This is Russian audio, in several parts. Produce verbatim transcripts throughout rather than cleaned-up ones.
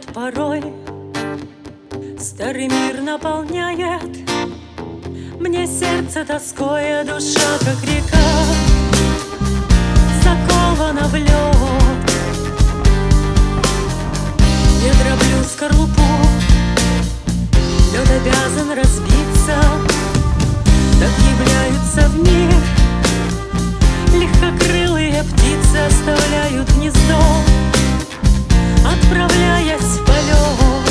порой старый мир наполняет мне сердце тоской, а душа, как река, закована в лед. Я дроблю скорлупу, лед обязан разбиться. Так являются в мир легкокрылые птицы, оставляют гнездо, отправляясь в полет.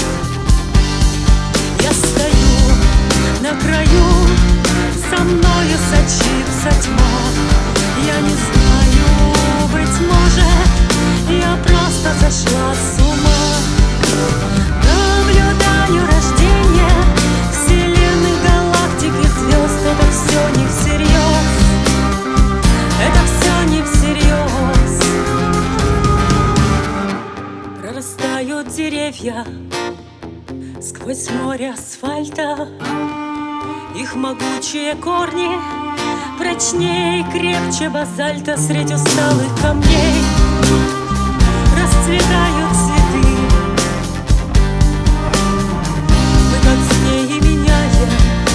Я стою на краю, со мною сочится тьма. Я не знаю, быть может, я просто сошла с ума. Наблюдаю рождение вселенных, галактик и звезд. Это все не всерьез, это все не всерьез. Прорастают деревья сквозь море асфальта. Их могучие корни прочнее и крепче базальта. Средь усталых камней расцветают цветы. Мы как змеи меняем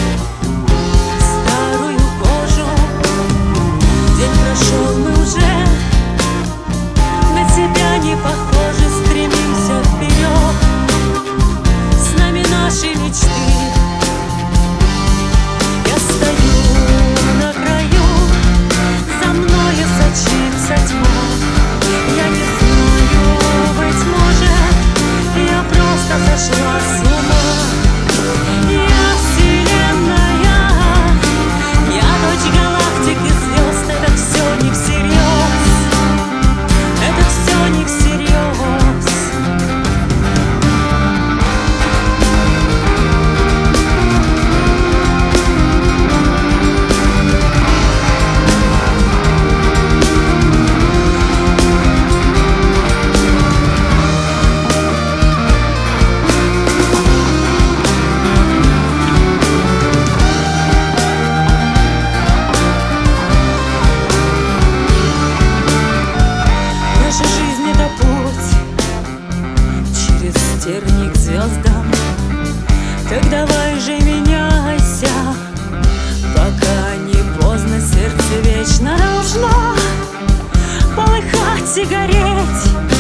старую кожу. День прошел, мы уже на себя не похожи. Стремимся вперед, с нами наши мечты. Я стою на краю, за мною сочится тьма. Я не знаю, быть может, я просто сошла с ума. Я вселенная, я дочь галактик и звезд. Это все не всерьез, это все не всерьез. Наша жизнь — это путь через тернии к звездам. Так давай же меняйся, пока не поздно. Сердце вечно должно полыхать и гореть.